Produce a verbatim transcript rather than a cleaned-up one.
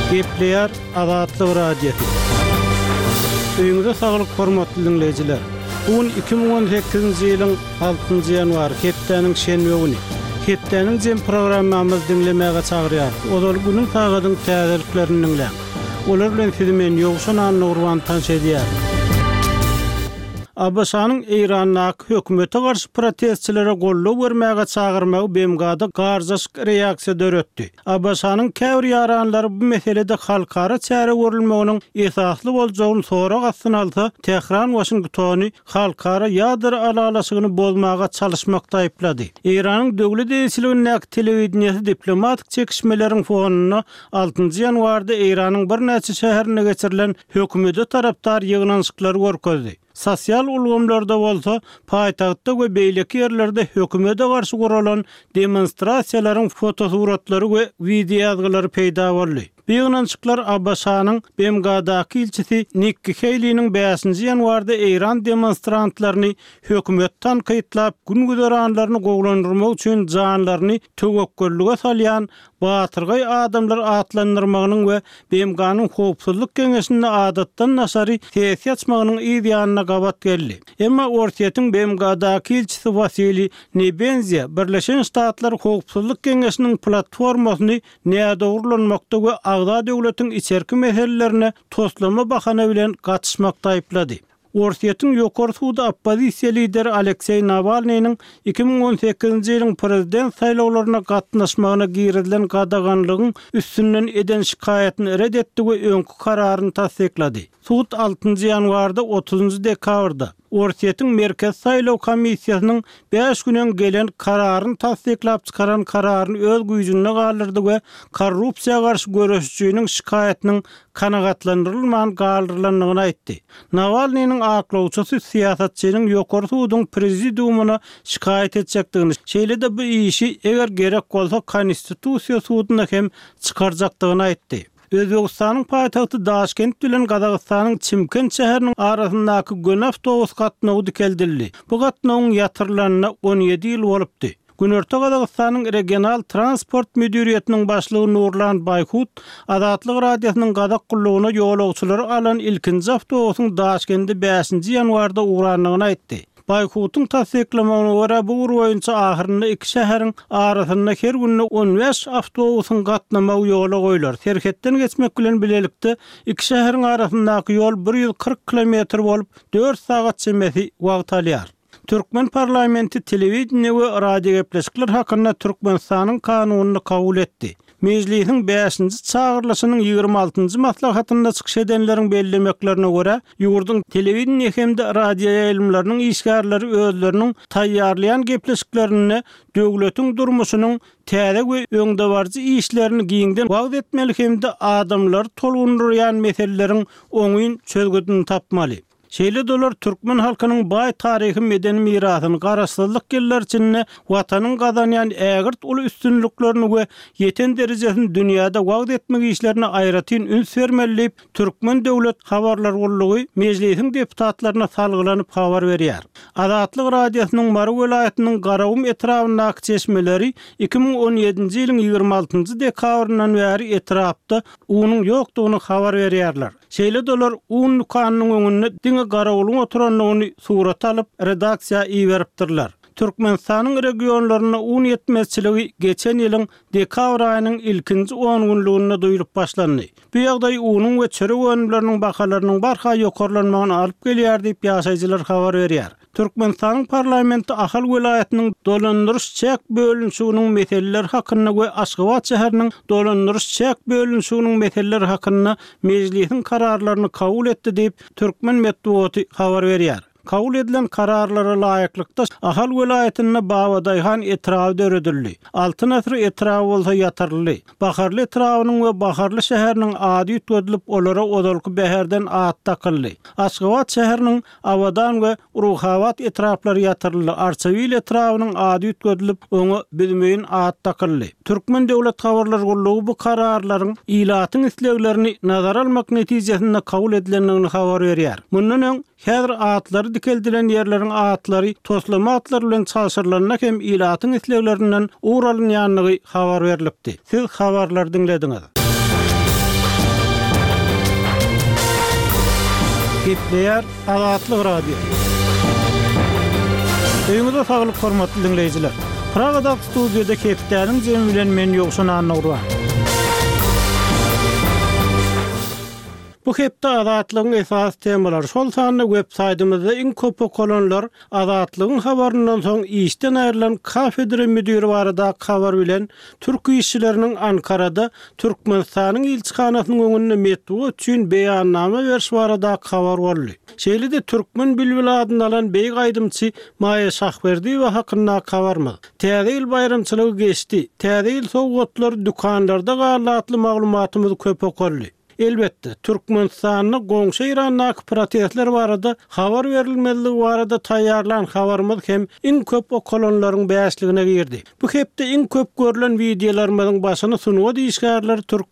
Gepleyer Azatlyk Radiosu. Öňüňizde saglyk hormatly dinleyijiler. Bugün iki bin on sekizinji ýylyň altynjy ýanwary hepdeniň şenbe güni. Hepdeniň jem programmamyzy dinlemäge çagyrýar. Ol günüň tagadyň täzeliklerini dinleň. Olar bilen sizi men ýogşan Nurwan tanşedýär. A B S-nyň Eýranyň hökümete garşy protestçilere gollap bermäge çagyrmagy B M G-da garşyk reaksiýa döretdi. A B S-nyň käbir ýaranlary bu meselede halkara çäre görülmeginiň esasly boljagyny sorak astyna alsa, Tehran Washingtony halkara ýadyr alalasygyny bozmaga çalışmakda aýplady. Eýranyň döwlet elçiliginiň telewizionyasy diplomatik çekişmeleriň fonuna altynjy ýanwarda Eýranyň bir näçe şäherine geçirilen hökümete tarapdar ýygnançyklary görkezdi. Sosial ulgamlarda bolsa, paýtagtda we beýleki ýerlerde hökümete garşy guralan demonstrasiýalaryň fotosuratlary we video ýazgylary peýda boldy. Ýygnançyklar A B S-nyň B M G-daky ilçisi Nikki Haley'niň beşinji ýanwarda Eýran demonstrantlaryny hökümet tanqytlap gün güzeranlaryny gowlandyrmak üçin janlaryny töwekkellige salýan batyrgy adamlar atlandyrmagynyň we B M G-nyň howpsuzlyk geňeşinde adatdan nasary täsir açmagynyň ýa-da gabat geldi. Emma ortaýatyň B M G-daky ilçisi Vasily Nebenziýa Birleşen Ştatlar Howpsuzlyk Geňeşiniň platformasyny nädogurlanmakda we agda döwletiň içerki meselelerine toslama bahana bilen gatnaşmakda aýplady. Ortaýatyň ýokary suda oppozisiýa lideri Aleksey Navalnyň iki bin on sekizinji ýylyň prezident saýlawlaryna gatnaşmagyna girilen gadaganlygyň üstünden eden şikaýetini red etdi we öňkü kararyny tasdiklady. Sud altynjy ýanwarda otuzunjy dekabrda Ortaýatyň merkez saýlaw komissiýasynyň beş günen gelen kararyny tasdiklap çykaran kararyny öz güýjünde galdyrdy we korrupsiýa garşy görüşçüniň şikaýetiniň kanagatlandyrylmagan galdyrlandygyny aýtdy. Navalnyň aklawçysy siýasatçynyň ýokary sudyň prezidiumuna şikaýet etjekdigini, şeýle-de bu işi eger gerek bolsa konstitusiýa sudyna hem çykarjakdygyny aýtdy. Özbegistanyň paýtagty Daşkent bilen Gazagystanyň Çimkent şäheriniň arasyndaky gün awtobus gatnawy dikeldirildi. Bu gatnawyň ýatyrylanyna on ýedi ýyl bolupdy. Günorta Gazagystanyň regional transport müdiriýetiniň başlygy Nurlan Baykut Azatlyk radiosynyň gadak gullugyna ýolagçylary alan ilkinji awtobusyň Daşkentde beşinji ýanwarda uğranlygyny aýtdy. Baykutun tasdiklamagyna görä bu boýunça ahyrynda iki şäheriň arasynda her günde on beş awtobusyň gatnamagy ýola goýular. Serhetden geçmek bilen bilelikde iki şäheriň arasyndaky ýol bir ýüz kırk kilometr bolup dört sagat çemesi wagt alýar. Türkmen parlamenti telewizioniýa we radio gepleşikler hakynda Türkmenistanyň kanunyny kabul etdi. Meclisiň beşinji çağırylışynyň ýygrimi altynjy maslahatynda çykyş edenleriň bellemeklerine görä, ýurduň telewizioniýa hemde radio ýaýlymlarynyň işgärleri özleriniň taýýarlayan gepleşiklerini döwletiň durmuşynyň täze we öňde barjy işlerini giňden wagt etmeli hemde adamlar tolgundurýan meseleleriň oňyn çözgüdini tapmaly. Şeýle dolar Türkmen halkynyň baý taryhy medeni mirasyny garaşdyrlyk ýyllar içinde watanyň gazanýan ägirt uly üstünliklerini we ýeten derejesini dünýäde wagt etmek işlerine aýratyn üns bermeli. Türkmen döwlet habarlar gullugy meclisiň deputatlaryna salgylanyp habar berýär. Azatlyk radiosynyň Mary welaýatynyň Garawum etrafyndaky çeşmeleri iki bin on ýedinji ýylyň ýygrimi altynjy dekabryndan bäri etrapda unyň ýokdugyny habar berýärler. Şeýle dolar un kanynyň öňünde diňe garawlyň oturanlygyny surat alyp redaksiýa iýeripdirler. Türkmenistanyň regionlaryna un ýetmezçiligi geçen ýylyň dekabr aýynyň ilkinji on günlüğünde duýulyp başlandy. Bu ýagdaý unyň we çörek önümleriniň bahalarynyň barha ýokarlanmagyna alyp gelýär diýip ýaşaýjylar habar berýär. Türkmenistanyň parlamenti Ahal welaýatynyň dolandyryş çek bölünşiginiň meseleleri hakynda we Aşgabat şäheriniň dolandyryş çek bölünşiginiň meseleleri hakynda meclisiň kararlaryny kabul etdi diýip Türkmen medeniýeti habar berýär. Kabul edilen kararlara laýyklykda Ahal welaýatyna Babadaýhan etrawy döredildi. Altyn asry etrawy bolsa ýatyrly. Baharly etrawynyň we Baharly şäheriniň ady ýetgedilip olara odalky bäherden at takyldy. Aşgabat şäheriniň Awadan we Ruhawat etraflary ýatyrly. Arçawil etrawynyň ady ýetgedilip oňa bilmeýin at takyldy. Türkmen döwlet habarlar gullugy bu kararlaryň ilatyň isleglerini nazar almak netijesinde kabul edilendigini habar berýär. Mundan öň häzir atlary dikeldilen ýerleriň atlary toslama atlar bilen çalşyrlarna hem ilatyň isleglerinden uğralynýanlygy habar berilipdi. Siz habarlar dinlediňiz. Gepleýär Azatlyk radio. Öňüňizde saglyk hormatly dinleýijiler. Pragada studiýada kepdänim jemi bilen men ýokşan anagdyr. Bu hepde azatlygyň esas temalary şol sany websaytymyzda iň köp okunanlar azatlygyň habaryndan soň işden aýrylan kafedra müdiri barada habar bilen türk işçileriniň Ankarada Türkmenistanyň ilçihanasynyň öňünde metbu üçin beýannama beriş barada habar boldy. Şeýle-de Türkmen Bülbül adyny alan beý gaýdymçy Maýa Şahberdiýewa hakynda habarmy. Täze ýyl bayramçylygy geçdi. Täze ýyl sowgatlar dükanlarda galatly maglumatymyz köp okurly. Elbette, Türkmenistanyň goňşy Iranyň protestler barada habar berilmeli barada taýýarlan habarymyz hem iň köp okulanlaryň bäşligine girdi. Bu hepde iň köp görülen videolarymyň başyny sunuwa diýişgärler Türk